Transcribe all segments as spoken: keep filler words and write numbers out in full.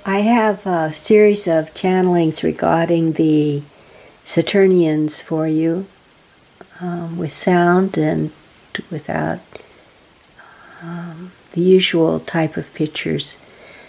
I have a series of channelings regarding the Saturnians for you, um, with sound and without um, the usual type of pictures.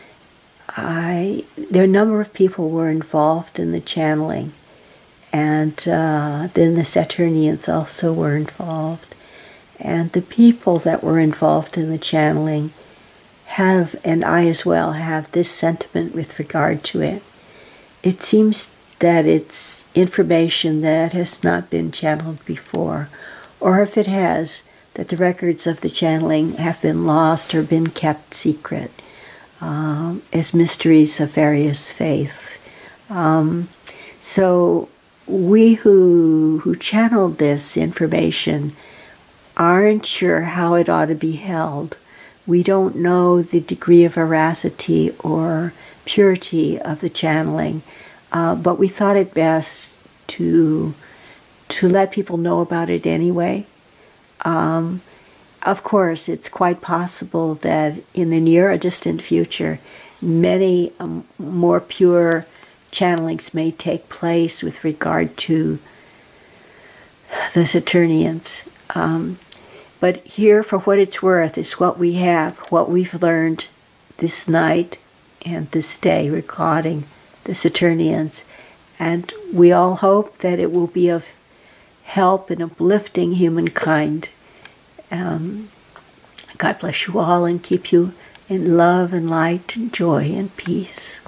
I there are a number of people were involved in the channeling, and uh, then the Saturnians also were involved. And the people that were involved in the channeling have, and I as well, have this sentiment with regard to it. It seems that it's information that has not been channeled before, or if it has, that the records of the channeling have been lost or been kept secret um, as mysteries of various faiths. Um, so we who who channeled this information aren't sure how it ought to be held. We don't know the degree of veracity or purity of the channeling, uh, but we thought it best to to let people know about it anyway. Um, of course, it's quite possible that in the near or distant future, many um, more pure channelings may take place with regard to the Saturnians. Um, but here, for what it's worth, is what we have, what we've learned this night and this day regarding the Saturnians. And we all hope that it will be of help in uplifting humankind. Um, God bless you all and keep you in love and light and joy and peace.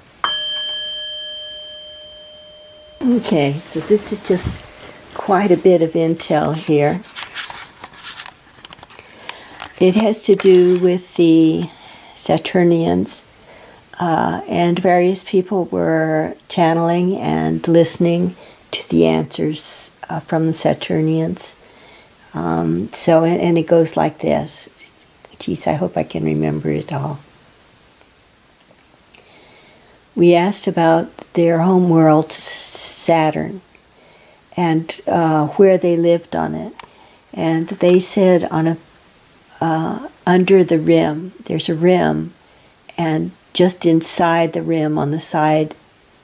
Okay, so this is just quite a bit of intel here. It has to do with the Saturnians, uh, and various people were channeling and listening to the answers uh, from the Saturnians. Um, so, and, and it goes like this. Geez, I hope I can remember it all. We asked about their home world, Saturn, and uh, where they lived on it. And they said on a uh, under the rim, there's a rim, and just inside the rim on the side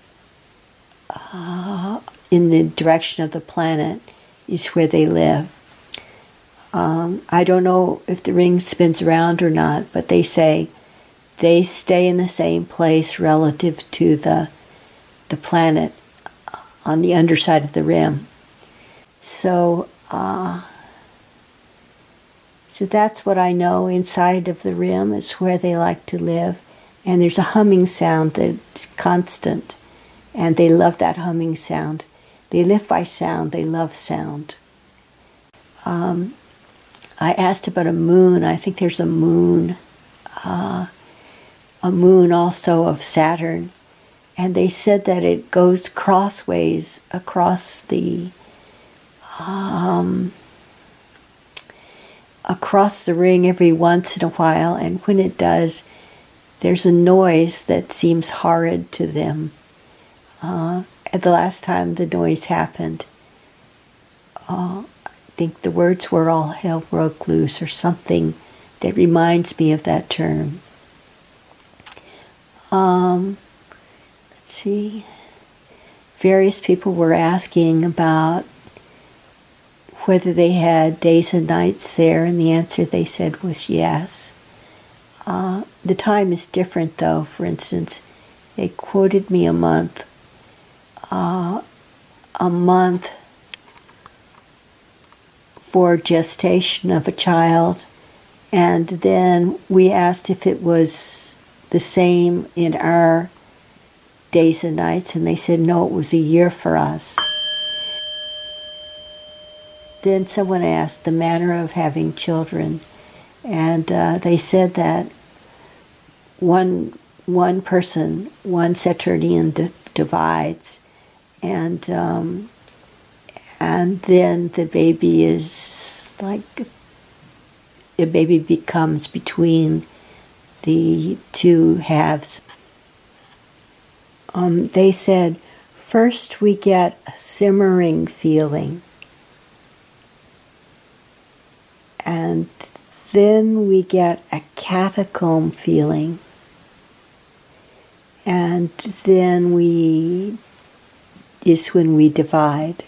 uh, in the direction of the planet is where they live. Um, I don't know if the ring spins around or not, but they say they stay in the same place relative to the the planet on the underside of the rim. So, uh, so that's what I know. Inside of the rim is where they like to live, and there's a humming sound that's constant, and they love that humming sound. They live by sound. They love sound. Um, I asked about a moon. I think there's a moon, uh, a moon also of Saturn. And they said that it goes crossways across the, um, across the ring every once in a while. And when it does, there's a noise that seems horrid to them. Uh, at the last time the noise happened, uh, I think the words were "all hell broke loose" or something that reminds me of that term. Um, let's see. Various people were asking about whether they had days and nights there, and the answer they said was yes. Uh, the time is different, though. For instance, they quoted me a month. Uh, a month for gestation of a child, and then we asked if it was the same in our days and nights, and they said no, it was a year for us. Then someone asked the manner of having children, and uh, they said that one one person, one Saturnian d- divides, and um, and then the baby is like, a baby becomes between the two halves. Um, they said, first we get a simmering feeling, and then we get a catacomb feeling, and then we is when we divide.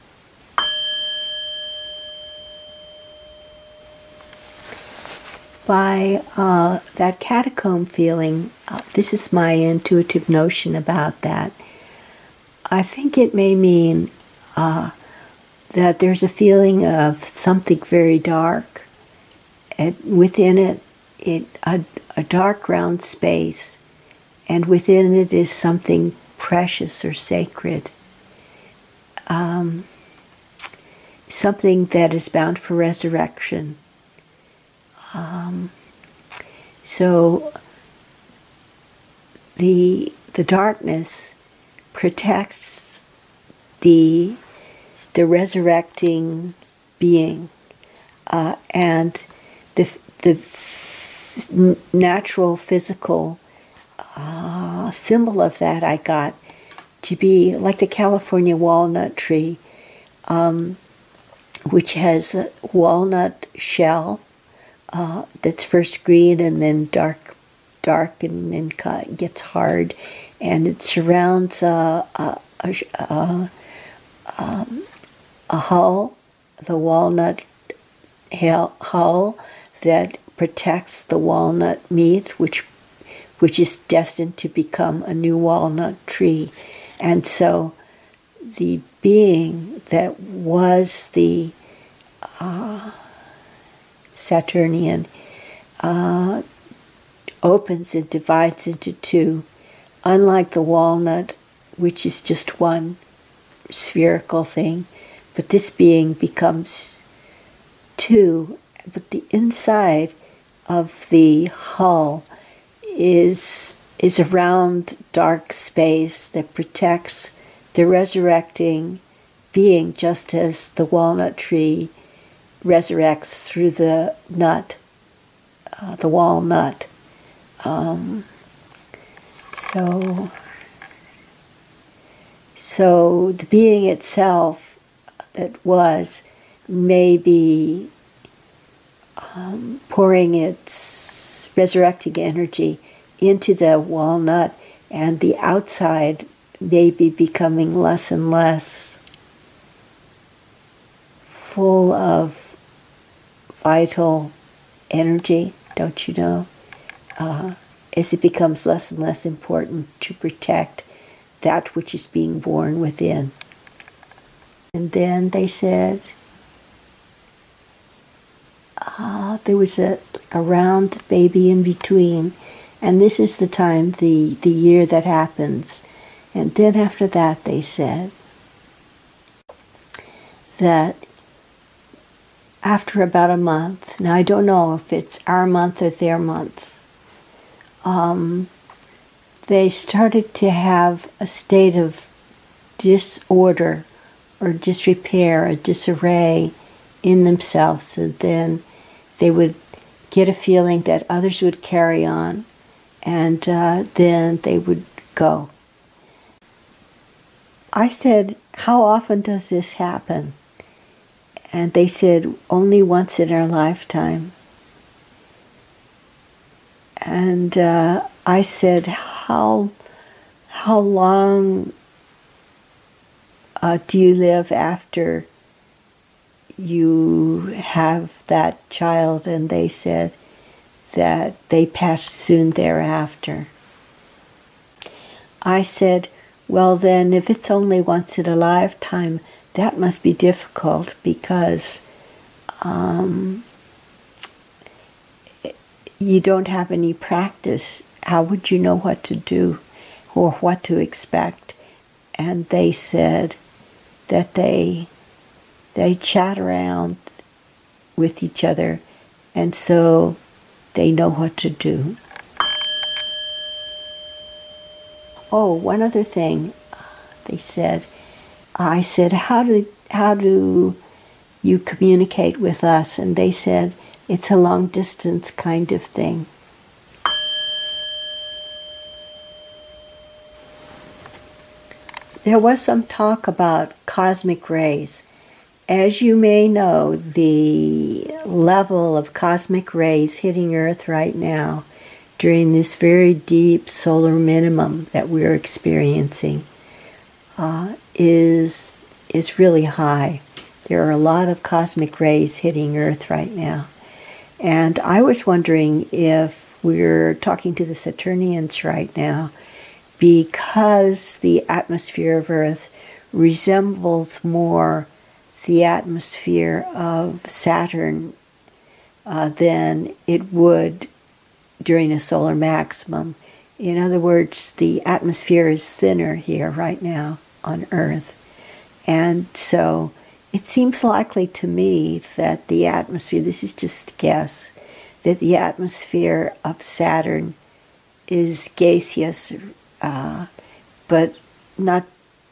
By uh, that catacomb feeling, uh, this is my intuitive notion about that. I think it may mean uh, that there's a feeling of something very dark, and within it, it a, a dark round space, and within it is something precious or sacred, um, something that is bound for resurrection. Um, so the the darkness protects the the resurrecting being, uh, and the the natural physical uh, symbol of that I got to be like the California walnut tree, um, which has a walnut shell. Uh, that's first green and then dark, dark and then gets hard, and it surrounds uh, a, a, a, um, a hull, the walnut hull that protects the walnut meat, which which is destined to become a new walnut tree. And so the being that was the uh, Saturnian uh, opens and divides into two, unlike the walnut, which is just one spherical thing, but this being becomes two, but the inside of the hull is is a round dark space that protects the resurrecting being, just as the walnut tree resurrects through the nut, uh, the walnut. Um, so, so the being itself that was may be um, pouring its resurrecting energy into the walnut, and the outside may be becoming less and less full of vital energy, don't you know, uh, as it becomes less and less important to protect that which is being born within. And then they said uh, there was a, a round baby in between, and this is the time, the, the year that happens. And then after that they said that after about a month, now I don't know if it's our month or their month, um, they started to have a state of disorder or disrepair, a disarray in themselves, and then they would get a feeling that others would carry on, and uh, then they would go. I said, how often does this happen? And they said, only once in our lifetime. And uh, I said, how how long uh, do you live after you have that child? And they said that they pass soon thereafter. I said, well then, if it's only once in a lifetime, that must be difficult, because um, you don't have any practice. How would you know what to do or what to expect? And they said that they they chat around with each other, and so they know what to do. Oh, one other thing, they said. I said, how do how do you communicate with us? And they said, it's a long distance kind of thing. There was some talk about cosmic rays. As you may know, the level of cosmic rays hitting Earth right now during this very deep solar minimum that we're experiencing uh, is is really high. There are a lot of cosmic rays hitting Earth right now. And I was wondering if we're talking to the Saturnians right now because the atmosphere of Earth resembles more the atmosphere of Saturn uh, than it would during a solar maximum. In other words, the atmosphere is thinner here right now on Earth. And so it seems likely to me that the atmosphere, this is just a guess, that the atmosphere of Saturn is gaseous, uh, but not,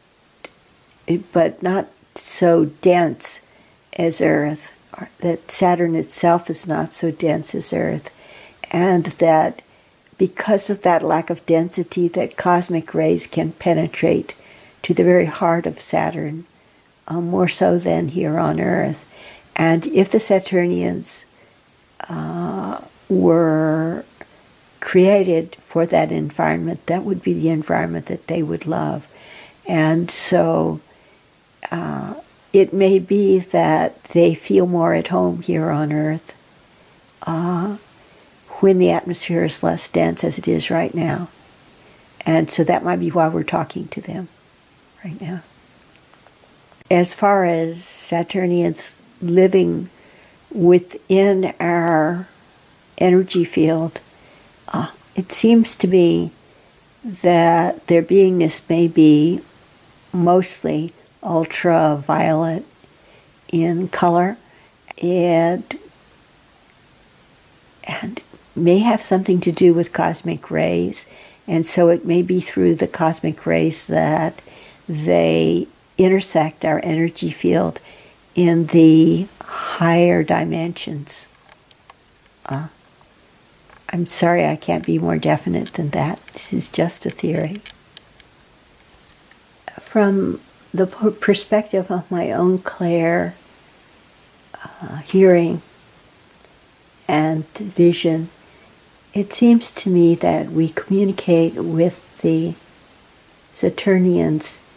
but not so dense as Earth. That Saturn itself is not so dense as Earth, and that because of that lack of density, that cosmic rays can penetrate to the very heart of Saturn. Uh, more so than here on Earth. And if the Saturnians uh, were created for that environment, that would be the environment that they would love. And so uh, it may be that they feel more at home here on Earth uh, when the atmosphere is less dense as it is right now. And so that might be why we're talking to them right now. As far as Saturnians living within our energy field, uh, it seems to me that their beingness may be mostly ultraviolet in color and, and may have something to do with cosmic rays. And so it may be through the cosmic rays that they intersect our energy field in the higher dimensions. Uh, I'm sorry I can't be more definite than that. This is just a theory. From the perspective of my own clair uh, hearing and vision, it seems to me that we communicate with the Saturnians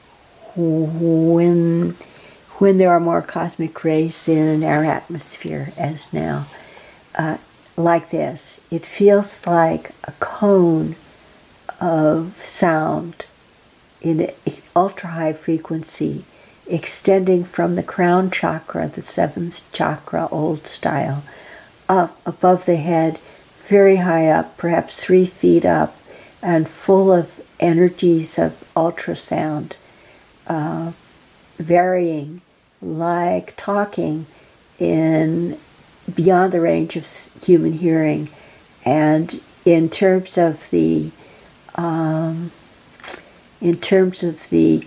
when when there are more cosmic rays in our atmosphere as now. Uh, like this. It feels like a cone of sound in ultra-high frequency extending from the crown chakra, the seventh chakra, old style, up above the head, very high up, perhaps three feet up, and full of energies of ultrasound. Uh, varying, like talking in beyond the range of human hearing, and in terms of the um, in terms of the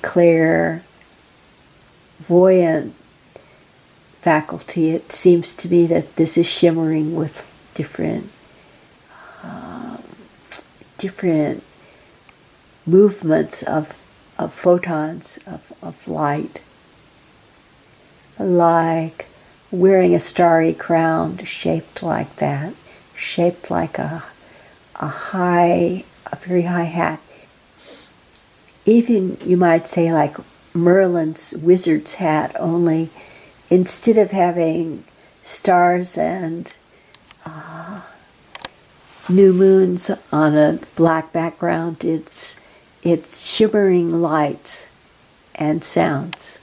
clairvoyant faculty, it seems to me that this is shimmering with different uh, different movements of of photons of, of light, like wearing a starry crown shaped like that, shaped like a a high, a very high hat. Even you might say like Merlin's wizard's hat, only instead of having stars and uh, new moons on a black background, it's it's shimmering lights and sounds.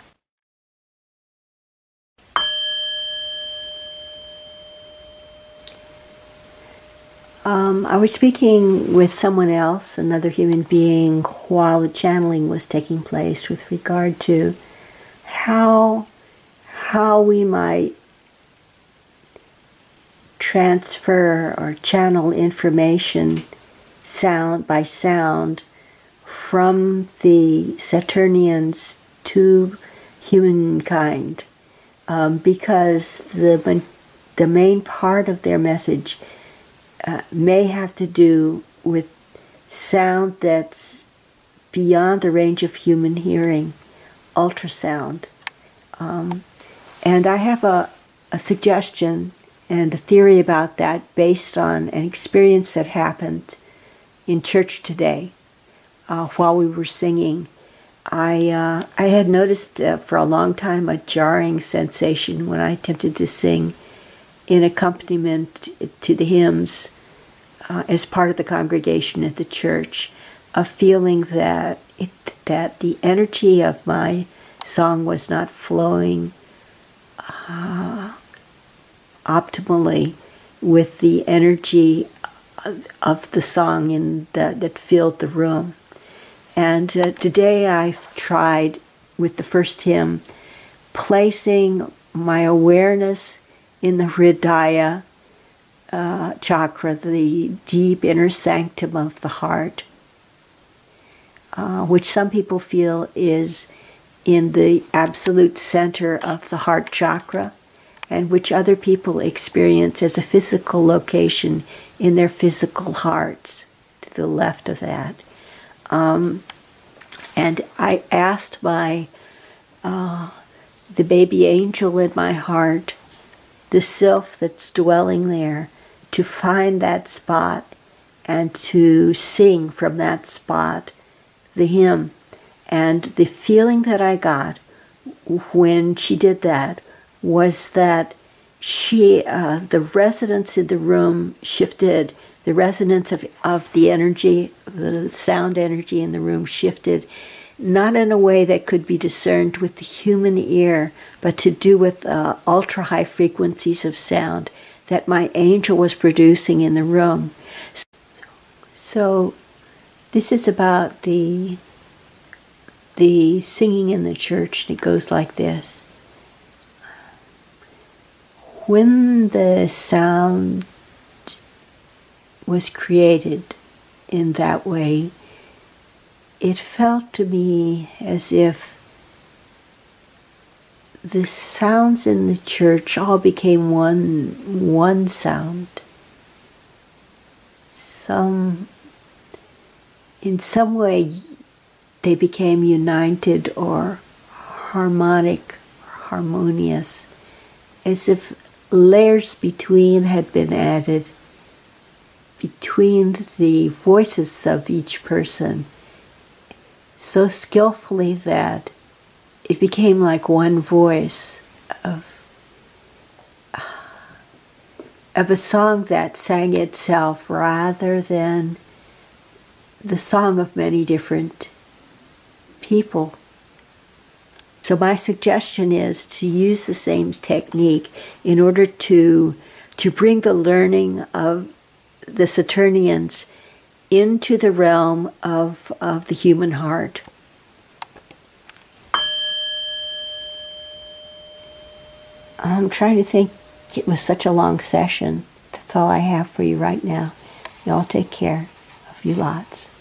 Um, I was speaking with someone else, another human being, while the channeling was taking place with regard to how how we might transfer or channel information sound by sound from the Saturnians to humankind, um, because the the main part of their message uh, may have to do with sound that's beyond the range of human hearing, ultrasound. Um, and I have a, a suggestion, and a theory about that based on an experience that happened in church today uh, while we were singing. I uh, I had noticed uh, for a long time a jarring sensation when I attempted to sing in accompaniment to the hymns uh, as part of the congregation at the church, a feeling that it that the energy of my song was not flowing uh, optimally with the energy of the song in the, that filled the room. And uh, today I've tried with the first hymn placing my awareness in the Hridaya uh, chakra, the deep inner sanctum of the heart, uh, which some people feel is in the absolute center of the heart chakra, and which other people experience as a physical location in their physical hearts, to the left of that. Um, and I asked my, uh, the baby angel in my heart, the self that's dwelling there, to find that spot and to sing from that spot the hymn. And the feeling that I got when she did that was that she, uh, the resonance in the room shifted, the resonance of, of the energy, the sound energy in the room shifted, not in a way that could be discerned with the human ear, but to do with uh, ultra-high frequencies of sound that my angel was producing in the room. So this is about the, the singing in the church, and it goes like this. When the sound was created in that way, it felt to me as if the sounds in the church all became one, one sound. Some, in some way, they became united or harmonic, harmonious, as if layers between had been added between the voices of each person so skillfully that it became like one voice of, of a song that sang itself rather than the song of many different people. So my suggestion is to use the same technique in order to, to bring the learning of the Saturnians into the realm of, of the human heart. I'm trying to think. It was such a long session. That's all I have for you right now. Y'all take care of you lots.